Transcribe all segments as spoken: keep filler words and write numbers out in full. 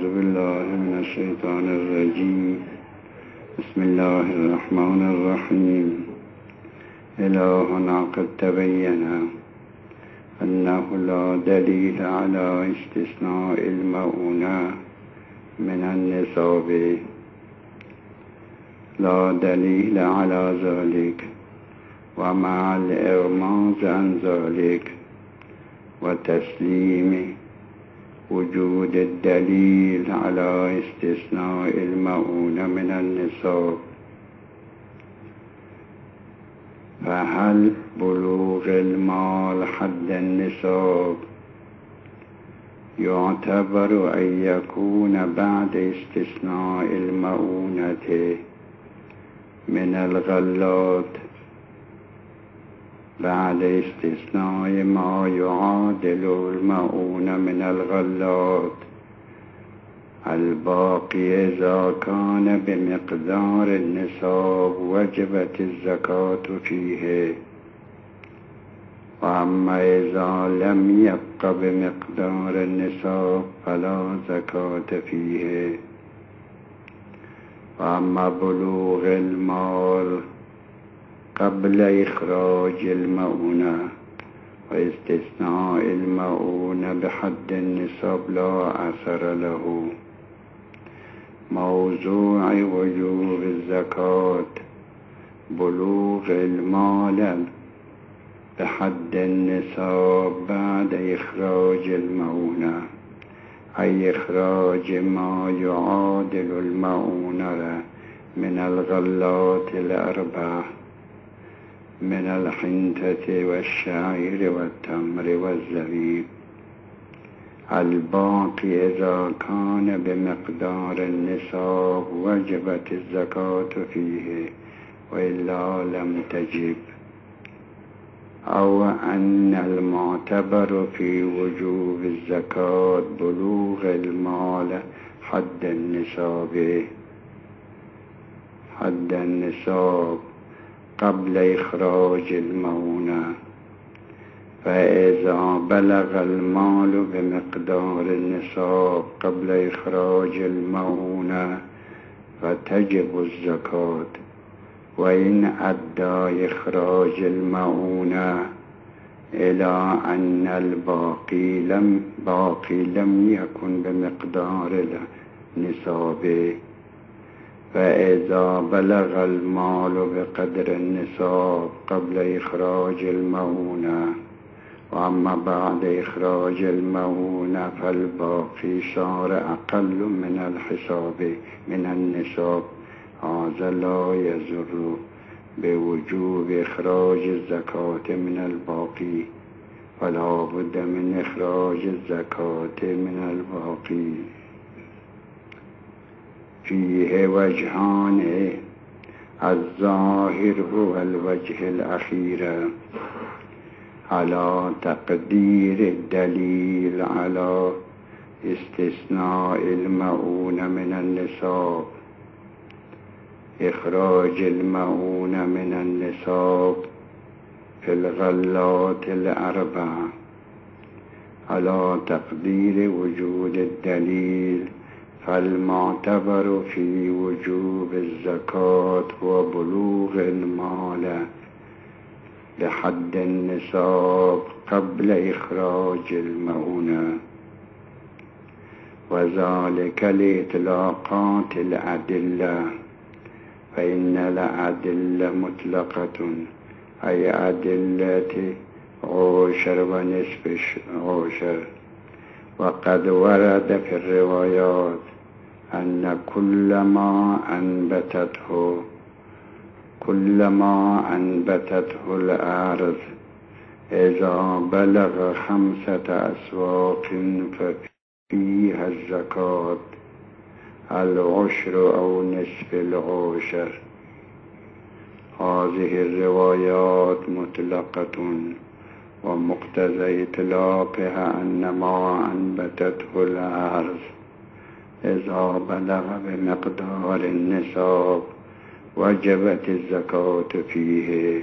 أعوذ بالله من الشيطان الرجيم. بسم الله الرحمن الرحيم. إلهنا قد تبين أنه لا دليل على استثناء المؤونة من النصاب، لا دليل على ذلك، ومع الإغماض عن ذلك وتسليم وجود الدليل على استثناء المؤونة من النصاب، فهل بلوغ المال حد النصاب يعتبر أن يكون بعد استثناء المؤونة من الغلات، بعد استثناء ما يعادل المؤونة من الغلات الباقي إذا كان بمقدار النصاب وجبت الزكاة فيه، وأما إذا لم يبق بمقدار النصاب فلا زكاة فيه. وأما بلوغ المال قبل إخراج المؤونة واستثناء المؤونة بحد النصاب لا أثر له. موضوع وجوب الزكاة بلوغ المال بحد النصاب بعد إخراج المؤونة، أي إخراج ما يعادل المؤونة من الغلات الأربع، من الحنطة والشعير والتمر والزبيب الباقي إذا كان بمقدار النصاب وجبت الزكاة فيه، وإلا لم تجب. أو أن المعتبر في وجوب الزكاة بلوغ المال حد النصاب حد النصاب قبل إخراج المؤونة، فإذا بلغ المال بمقدار النصاب قبل إخراج المؤونة فتجب الزكاة، وإن أدى إخراج المؤونة إلى أن الباقي لم باقي لم يكن بمقدار النصاب، فإذا بلغ المال بقدر النصاب قبل إخراج المؤونة، وأما بعد إخراج المؤونة فالباقي صار أقل من الحساب من النصاب، هذا لا يضر بوجوب إخراج الزكاة من الباقي، فلا بد من إخراج الزكاة من الباقي. فيه وجهان، الظاهر هو الوجه الأخير على تقدير الدليل على استثناء المؤونة من النصاب، إخراج المؤونة من النصاب في الغلات الأربع على تقدير وجود الدليل، فالمعتبر في وجوب الزكاة هو بلوغ المال بحد النصاب قبل إخراج المؤونة، وذلك لإطلاقات الأدلة، فإن الأدلة مطلقة، أي أدلة عشر ونصف عشر. وقد ورد في الروايات أن كل ما أنبتته كل ما أنبتته الأرض إذا بلغ خمسة أسواق ففيها الزكاة، العشر أو نصف العشر. هذه الروايات مطلقة، ومقتضى إطلاقها أن ما أنبتته الأرض إذا بلغ بمقدار النصاب وجبت الزكاة فيه،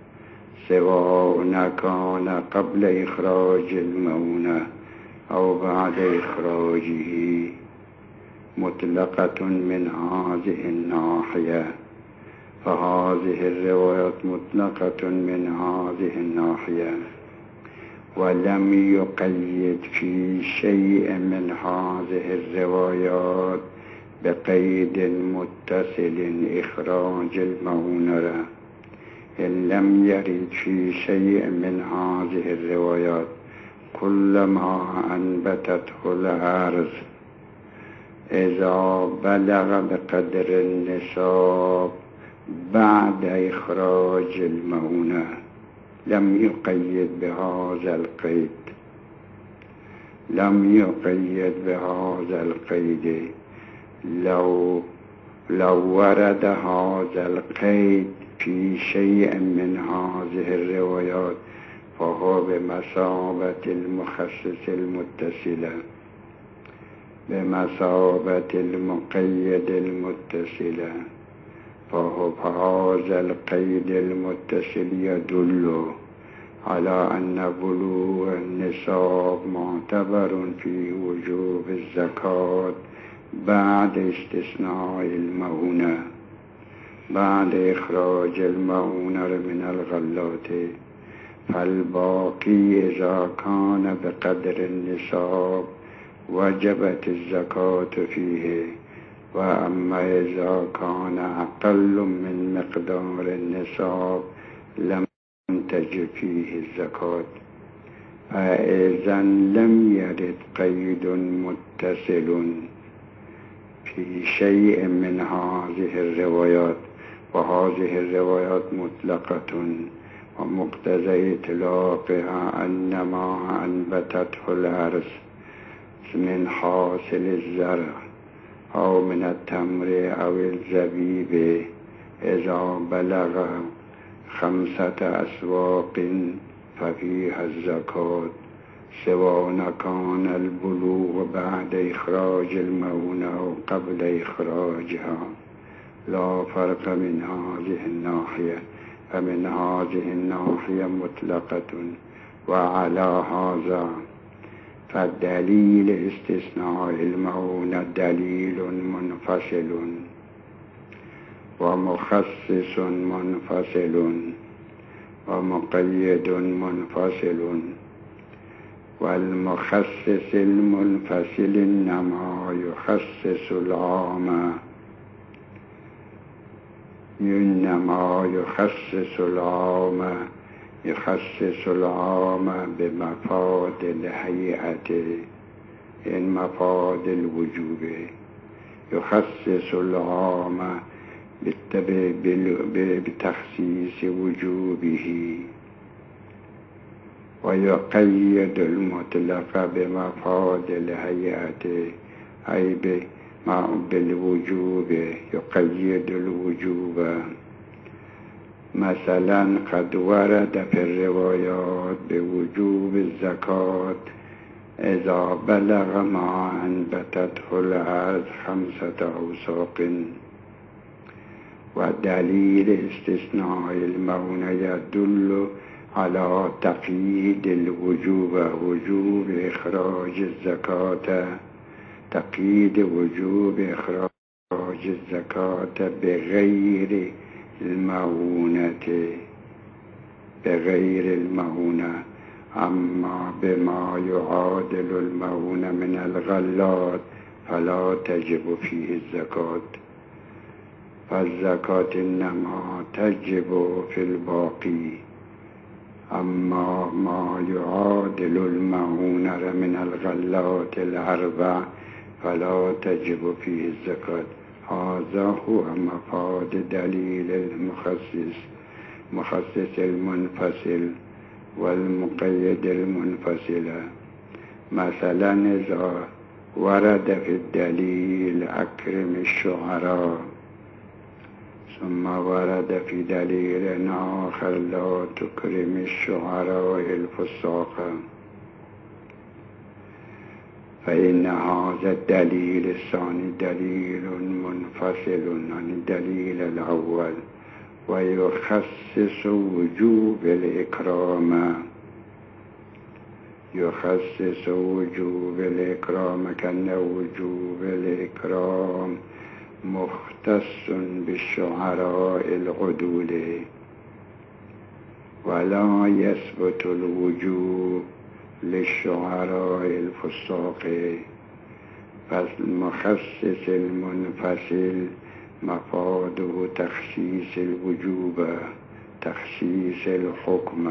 سواء كان قبل إخراج المؤونة أو بعد إخراجه. مطلقة من هذه الناحية، فهذه الروايات مطلقة من هذه الناحية، ولم يقيد في شيء من هذه الروايات بقيد متصل إخراج المؤونة. إن لم يرد في شيء من هذه الروايات كلما أنبتته الأرض إذا بلغ بقدر النصاب بعد إخراج المؤونة، لم يقيد بهذا القيد لم يقيد بهذا القيد لو لو ورد هذا القيد في شيء من هذه الروايات فهو بمثابة المخصص المتصلة بمثابة المقيد المتصلة، فهو بهذا القيد المتصل يدل على أن بلوغ النصاب معتبر في وجوب الزكاة بعد استثناء المؤونة، بعد إخراج المؤونة من الغلات، فالباقي إذا كان بقدر النصاب وجبت الزكاة فيه، وأما إذا كان أقل من مقدار النصاب لم تجب فيه الزكاة. فإذا لم يرد قيد متصل في شيء من هذه الروايات، وهذه الروايات مطلقة، ومقتضى إطلاقها أن ما أنبتته الأرض من حاصل الزرع أو من التمر أو الزبيب إذا بلغ خمسة أسواق ففيها الزكاة، سواء كان البلوغ بعد إخراج المؤونة أو قبل إخراجها، لا فرق من هذه الناحية، فمن هذه الناحية مطلقة. وعلى هذا فالدليل استثناء المؤونة دليل منفصل ومخصص منفصل ومقيد منفصل، والمخصص المنفصل إنما يخصص العام إنما يخصص العام يخصص العام بمفاد الهيئة إن مفاد الوجوب، يخصص العام بتخصيص وجوبه، ويقيد المطلق بمفاد الهيئة أي بالوجوب، يقيد الوجوب. مثلا قد ورد في الروايات بوجوب الزكاة إذا بلغ ما أنبتته الأرض خمسة أوساق، ودليل استثناء المؤونة يدل على تقييد الوجوب، وجوب إخراج الزكاة، تقييد وجوب إخراج الزكاة بغير المؤونة بغير المؤونة أما بما يعادل المؤونة من الغلات فلا تجب فيه الزكاة، فالزكاة إنما تجب في الباقي. أما ما يعادل المؤونة من الغلات الأربع فلا تجب فيه الزكاة. هذا هو مفاد دليل المخصص مخصص المنفصل والمقيد المنفصل. مثلا إذا ورد في الدليل أكرم الشعراء، ثم ورد في دليل آخر لا تكرم الشعراء الفساق، فإن هذا الدليل الثاني دليل منفصل عن الدليل الأول، ويخصص وجوب الإكرام يخصص وجوب الإكرام كأن وجوب الإكرام مختص بالشعراء العدول ولا يثبت الوجوب للشعراء الفساق فالمخصص المنفصل مفاده تخصيص الوجوب تخصيص الحكم،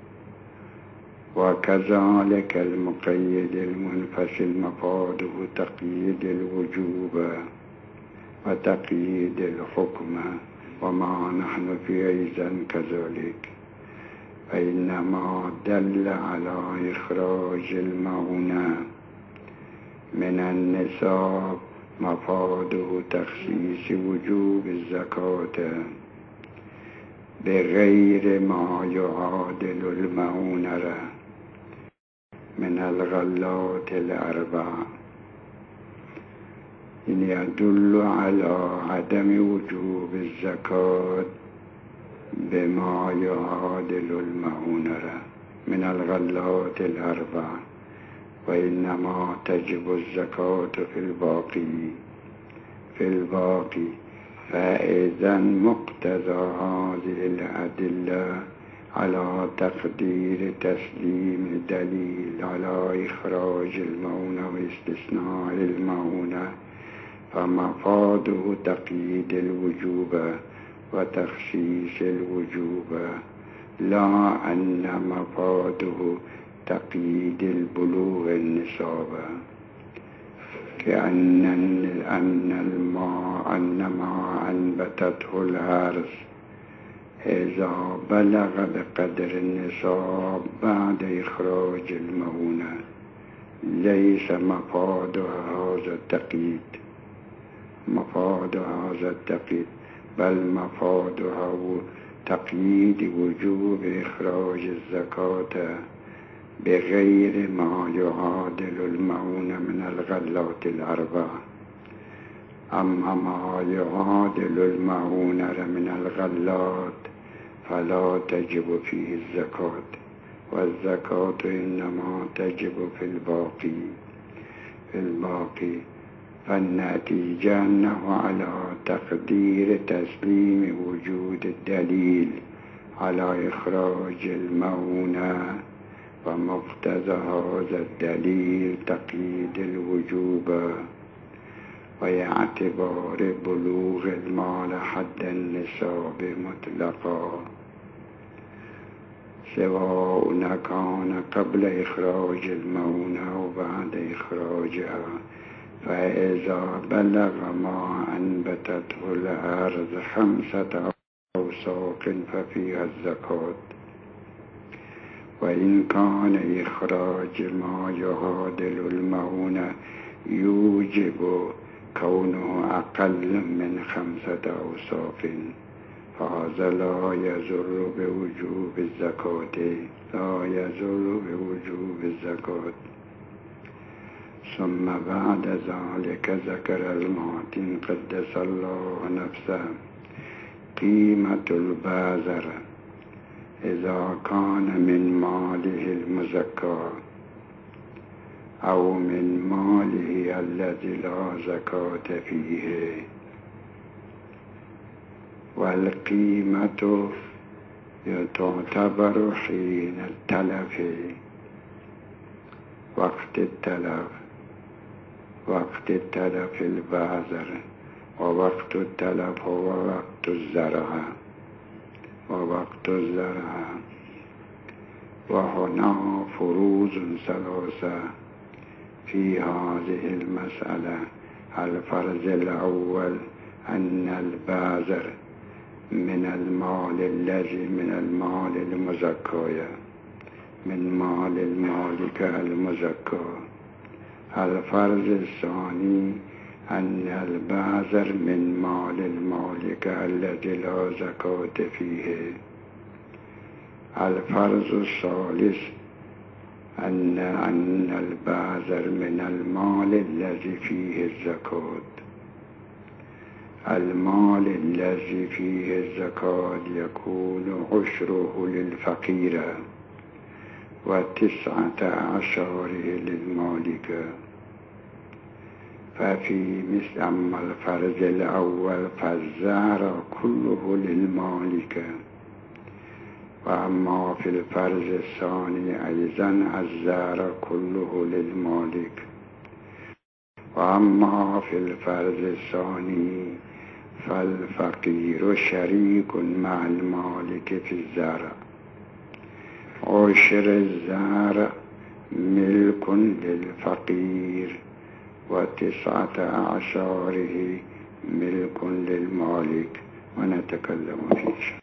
وكذلك المقيد المنفصل مفاده تقييد الوجوب وتقييد الحكم، وما نحن في أيضا كذلك. فإنما دل على إخراج المعونة من النصاب مفاده تخصيص وجوب الزكاة بغير ما يعادل المعونة من الغلات الأربع، يدل على عدم وجوب الزكاة بما يعادل المعونة من الغلات الأربع، وإنما تجب الزكاة في الباقي في الباقي فإذا مقتضى هذه الأدلة على تقدير تسليم دليل على إخراج المعونة واستثناء المعونة فمفاده تقييد الوجوب وتخصيص الوجوب، لا أن مفاده تقييد البلوغ النصاب، كأن أن الماء أن ما أنبتته الأرض إذا بلغ بقدر النصاب بعد إخراج المعونة ليس مفاد هذا التقييد مفاد هذا التقييد بل مفادها تقييد وجوب إخراج الزكاة بغير ما يعادل المعونة من الغلات الأربع. أما ما يعادل المعونة من الغلات فلا تجب فيه الزكاة، والزكاة إنما تجب في الباقي في الباقي فالنتيجة أنه على تقدير تسليم وجود الدليل على إخراج المعونة، ومقتضى هذا الدليل تقييد الوجوب واعتبار بلوغ المال حد النصاب مطلقا، سواء كان قبل إخراج المعونة أو بعد إخراجها. فإذا بلغ ما أنبتته الأرض خمسة أوساق ففيها الزكاة، وإن كان إخراج ما يعادل المعونة يوجب كونه أقل من خمسة أوساق فهذا لا يضر بوجوب الزكاة لا يضر بوجوب الزكاة. ثم بعد ذلك ذكر المعتن قدس الله نفسه قيمة البازر إذا كان من ماله المزكى أو من ماله الذي لا زكاة فيه، والقيمة تعتبر حين التلف وقت التلف وقت التلف البازر، ووقت التلف هو وقت الزرع ووقت الزرع. وهنا فروض ثلاثة في هذه المسألة. الفرض الأول أن البازر من المال الذي من المال المزكى من مال المالك المزكى. الفرض الثاني أن البازر من مال المالك الذي لا زكاة فيه. الفرض الثالث أن أن البازر من المال الذي فيه الزكاة. المال الذي فيه الزكاة يكون عشره للفقير وتسعة عشره للمالك. ففي مثل أما الفرض الأول فالزهر كله للمالك، وأما في الفرض الثاني أيضا الزهر كله للمالك، وأما في الفرض الثاني فالفقير شريك مع المالك في الزرع. عشر الزرع ملك للفقير، وتسعة أعشاره ملك للمالك، ونتكلم فيه.